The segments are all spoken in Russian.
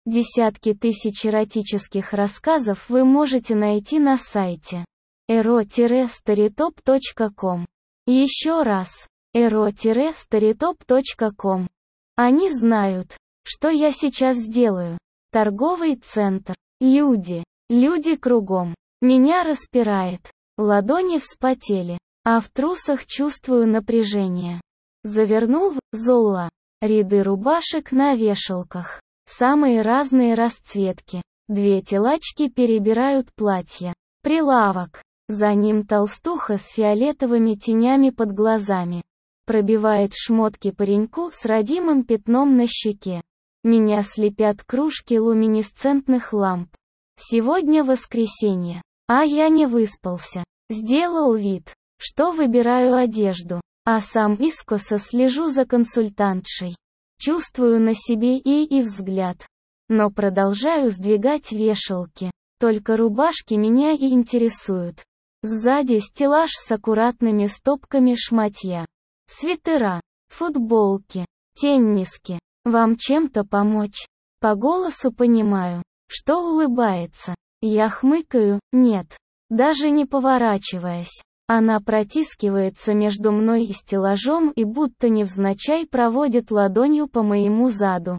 Десятки тысяч эротических рассказов вы можете найти на сайте ero-storytop.com. Еще раз, ero-storytop.com. Они знают, что я сейчас делаю. Торговый центр. Люди кругом. Меня распирает. Ладони вспотели, а в трусах чувствую напряжение. Завернул в Золла ряды рубашек на вешалках. Самые разные расцветки. Две телачки перебирают платья. Прилавок. За ним толстуха с фиолетовыми тенями под глазами. Пробивает шмотки пареньку с родимым пятном на щеке. Меня слепят кружки люминесцентных ламп. Сегодня воскресенье, а я не выспался. Сделал вид, что выбираю одежду, а сам искоса слежу за консультантшей. Чувствую на себе и взгляд. Но продолжаю сдвигать вешалки. Только рубашки меня и интересуют. Сзади стеллаж с аккуратными стопками шматья. Свитера, футболки, тенниски. Вам чем-то помочь? По голосу понимаю, что улыбается. Я хмыкаю, нет. Даже не поворачиваясь. Она протискивается между мной и стеллажом и будто невзначай проводит ладонью по моему заду.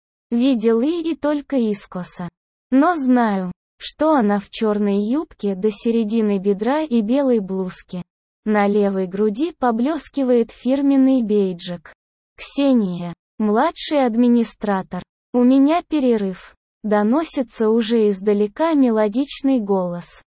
Видел и только искоса. Но знаю, что она в черной юбке до середины бедра и белой блузке. На левой груди поблескивает фирменный бейджик. Ксения, младший администратор. У меня перерыв. Доносится уже издалека мелодичный голос.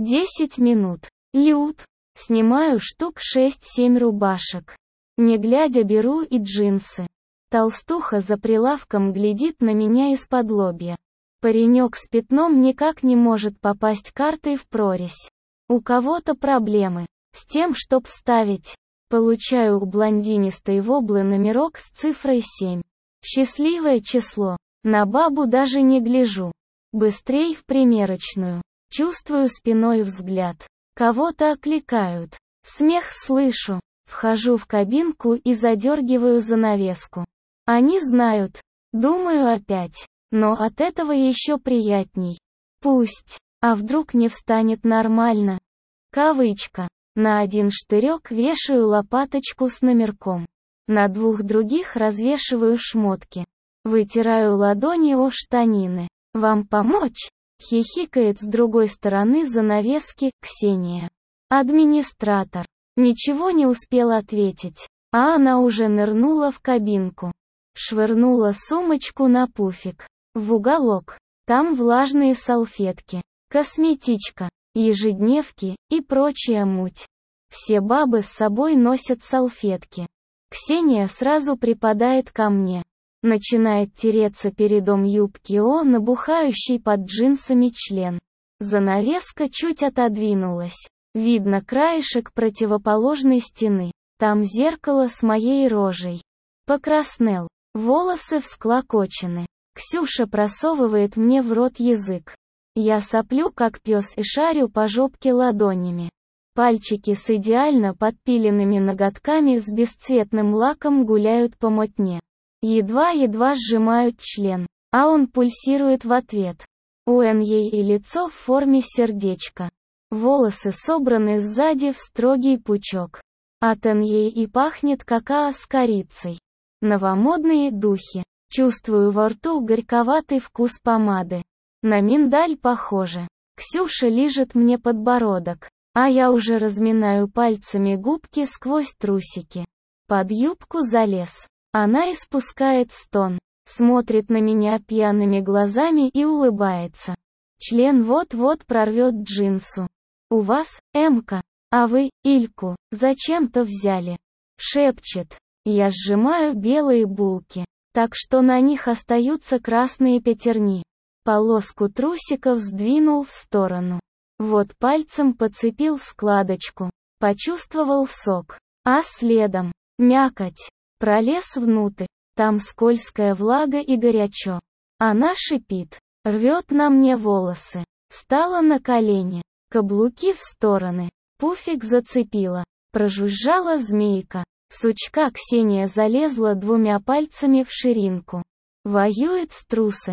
10 минут. Лют. Снимаю штук 6-7 рубашек. Не глядя беру и джинсы. Толстуха за прилавком глядит на меня из-под-лобья. Паренек с пятном никак не может попасть картой в прорезь. У кого-то проблемы с тем, чтоб вставить. Получаю у блондинистой воблы номерок с цифрой 7. Счастливое число. На бабу даже не гляжу. Быстрей в примерочную. Чувствую спиной взгляд. Кого-то окликают. Смех слышу. Вхожу в кабинку и задергиваю занавеску. Они знают. Думаю опять. Но от этого еще приятней. Пусть. А вдруг не встанет нормально? Кавычка. На один штырек вешаю лопаточку с номерком. На двух других развешиваю шмотки. Вытираю ладони о штанины. Вам помочь? Хихикает с другой стороны занавески Ксения. Администратор. Ничего не успел ответить, а она уже нырнула в кабинку. Швырнула сумочку на пуфик. В уголок. Там влажные салфетки, косметичка, ежедневки и прочая муть. Все бабы с собой носят салфетки. Ксения сразу припадает ко мне. Начинает тереться передом юбки о набухающий под джинсами член. Занавеска чуть отодвинулась. Видно краешек противоположной стены. Там зеркало с моей рожей. Покраснел. Волосы всклокочены. Ксюша просовывает мне в рот язык. Я соплю как пес и шарю по жопке ладонями. Пальчики с идеально подпиленными ноготками с бесцветным лаком гуляют по мотне. Едва-едва сжимают член, а он пульсирует в ответ. У ей и лицо в форме сердечка. Волосы собраны сзади в строгий пучок. От ей и пахнет какао с корицей. Новомодные духи. Чувствую во рту горьковатый вкус помады. На миндаль похоже. Ксюша лижет мне подбородок, а я уже разминаю пальцами губки сквозь трусики. Под юбку залез. Она испускает стон, смотрит на меня пьяными глазами и улыбается. Член вот-вот прорвет джинсу. У вас, Эмка, а вы, Ильку, зачем-то взяли. Шепчет. Я сжимаю белые булки, так что на них остаются красные пятерни. Полоску трусиков сдвинул в сторону. Вот пальцем подцепил складочку. Почувствовал сок. А следом, мякоть. Пролез внутрь. Там скользкая влага и горячо. Она шипит. Рвет на мне волосы. Стала на колени. Каблуки в стороны. Пуфик зацепила. Прожужжала змейка. Сучка Ксения залезла двумя пальцами в ширинку. Воюет с трусами.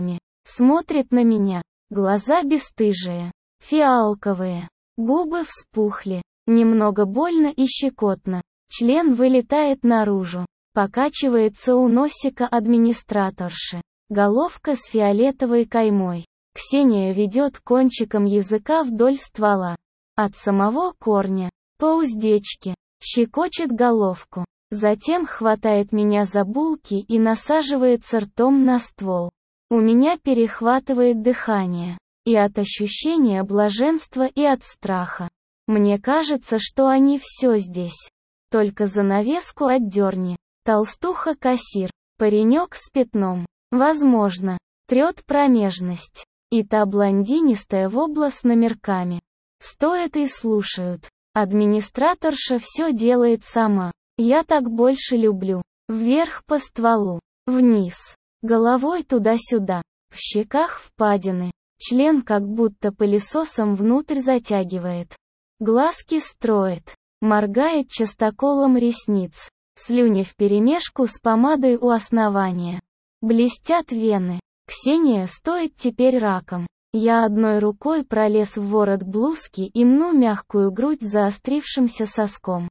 Смотрит на меня. Глаза бесстыжие. Фиалковые. Губы вспухли. Немного больно и щекотно. Член вылетает наружу. Покачивается у носика администраторши. Головка с фиолетовой каймой. Ксения ведет кончиком языка вдоль ствола. От самого корня. По уздечке. Щекочет головку. Затем хватает меня за булки и насаживается ртом на ствол. У меня перехватывает дыхание. И от ощущения блаженства, и от страха. Мне кажется, что они все здесь. Только занавеску отдерни. Толстуха-кассир. Паренек с пятном. Возможно. Трет промежность. И та блондинистая вобла с номерками. Стоят и слушают. Администраторша все делает сама. Я так больше люблю. Вверх по стволу. Вниз. Головой туда-сюда. В щеках впадины. Член как будто пылесосом внутрь затягивает. Глазки строит. Моргает частоколом ресниц. Слюни вперемешку с помадой у основания. Блестят вены. Ксения стоит теперь раком. Я одной рукой пролез в ворот блузки и мну мягкую грудь заострившимся соском.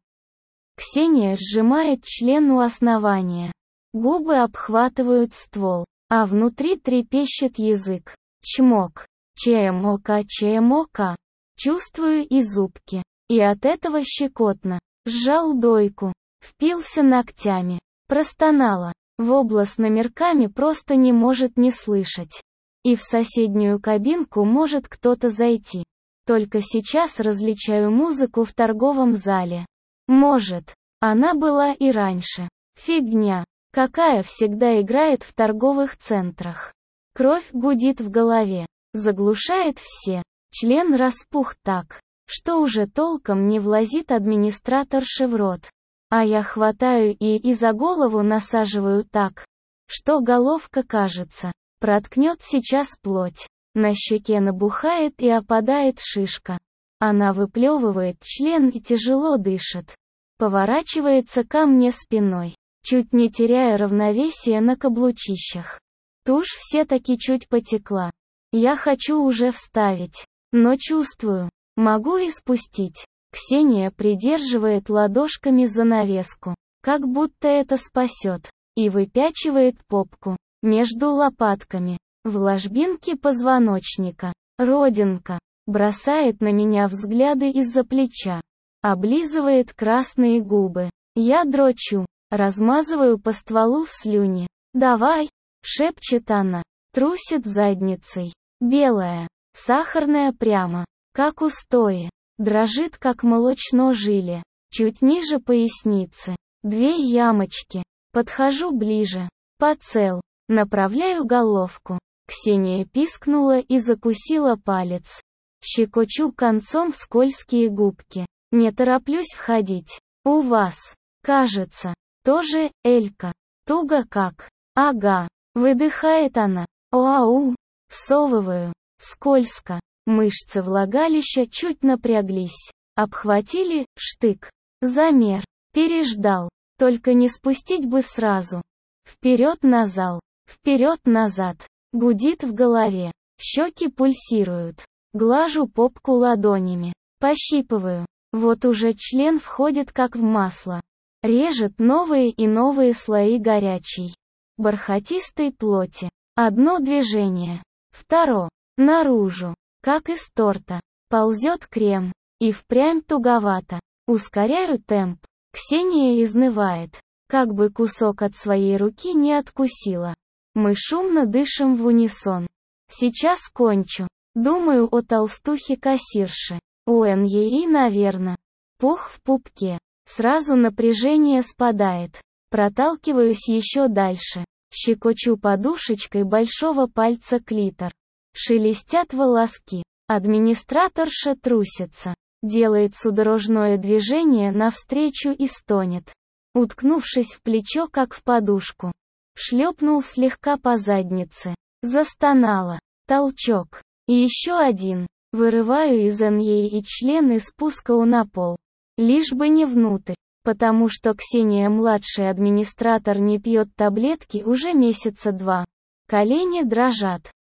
Ксения сжимает член у основания. Губы обхватывают ствол, а внутри трепещет язык. Чмок. ЧМОК, ЧМОК. Чувствую и зубки. И от этого щекотно. Сжал дойку. Впился ногтями. Простонала. Вобла с номерками просто не может не слышать. И в соседнюю кабинку может кто-то зайти. Только сейчас различаю музыку в торговом зале. Может. Она была и раньше. Фигня. Какая всегда играет в торговых центрах. Кровь гудит в голове. Заглушает все. Член распух так, что уже толком не влазит администраторше в рот. А я хватаю и за голову насаживаю так, что головка, кажется, проткнет сейчас плоть. На щеке набухает и опадает шишка. Она выплевывает член и тяжело дышит. Поворачивается ко мне спиной, чуть не теряя равновесие на каблучищах. Тушь все-таки чуть потекла. Я хочу уже вставить, но чувствую, могу и спустить. Ксения придерживает ладошками занавеску, как будто это спасет, и выпячивает попку между лопатками, в ложбинке позвоночника. Родинка. Бросает на меня взгляды из-за плеча. Облизывает красные губы. Я дрочу, размазываю по стволу слюни. «Давай!» — шепчет она. Трусит задницей. Белая, сахарная прямо, как у стои. Дрожит, как молочно жиле. Чуть ниже поясницы. 2 ямочки. Подхожу ближе. Поцел. Направляю головку. Ксения пискнула и закусила палец. Щекочу концом скользкие губки. Не тороплюсь входить. У вас, кажется, тоже Элька. Туго как. Ага. Выдыхает она. Оау. Всовываю. Скользко. Мышцы влагалища чуть напряглись. Обхватили штык. Замер. Переждал. Только не спустить бы сразу. Вперед-назад. Вперед-назад. Гудит в голове. Щеки пульсируют. Глажу попку ладонями. Пощипываю. Вот уже член входит как в масло. Режет новые и новые слои горячей, бархатистой плоти. Одно движение. Второе. Наружу. Как из торта. Ползет крем. И впрямь туговато. Ускоряю темп. Ксения изнывает. Как бы кусок от своей руки не откусила. Мы шумно дышим в унисон. Сейчас кончу. Думаю о толстухе-кассирше. У НЕИ, наверно. Пух в пупке. Сразу напряжение спадает. Проталкиваюсь еще дальше. Щекочу подушечкой большого пальца клитор. Шелестят волоски. Администраторша трусится. Делает судорожное движение навстречу и стонет. Уткнувшись в плечо, как в подушку. Шлепнул слегка по заднице. Застонала. Толчок. И еще один. Вырываю из НЕИ член и спускаю на пол. Лишь бы не внутрь. Потому что Ксения, младший администратор, не пьет таблетки уже месяца 2. Колени дрожат.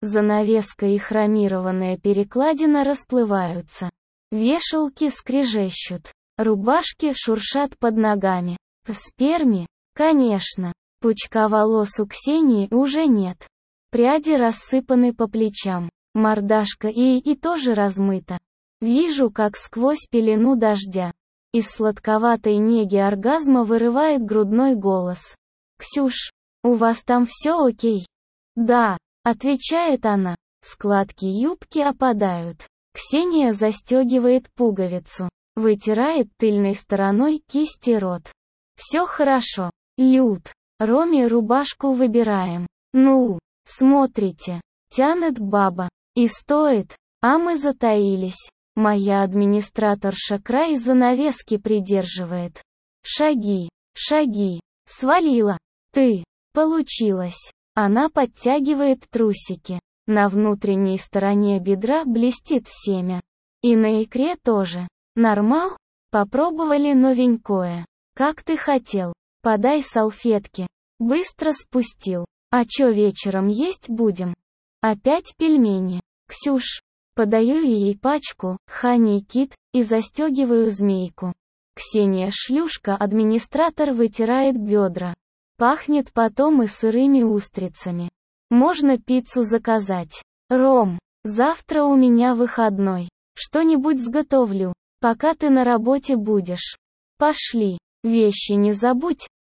Занавеска и хромированная перекладина расплываются. Вешалки скрежещут. Рубашки шуршат под ногами. В сперме? Конечно. Пучка волос у Ксении уже нет. Пряди рассыпаны по плечам. Мордашка и тоже размыта. Вижу, как сквозь пелену дождя. Из сладковатой неги оргазма вырывает грудной голос. «Ксюш, у вас там все окей?» «Да», — отвечает она. Складки юбки опадают. Ксения застегивает пуговицу. Вытирает тыльной стороной кисти рот. «Все хорошо. Люд. Роме рубашку выбираем. Ну, смотрите. Тянет баба. И стоит. А мы затаились. Моя администраторша край занавески придерживает. Шаги. Свалила. Ты. Получилось». Она подтягивает трусики. На внутренней стороне бедра блестит семя. И на икре тоже. Нормал? Попробовали новенькое. Как ты хотел. Подай салфетки. Быстро спустил. А чё вечером есть будем? Опять пельмени. Ксюш. Подаю ей пачку, Honey Kit, и застегиваю змейку. Ксения шлюшка, администратор вытирает бедра. Пахнет потом и сырыми устрицами. Можно пиццу заказать. Ром, завтра у меня выходной. Что-нибудь сготовлю, пока ты на работе будешь. Пошли. Вещи не забудь,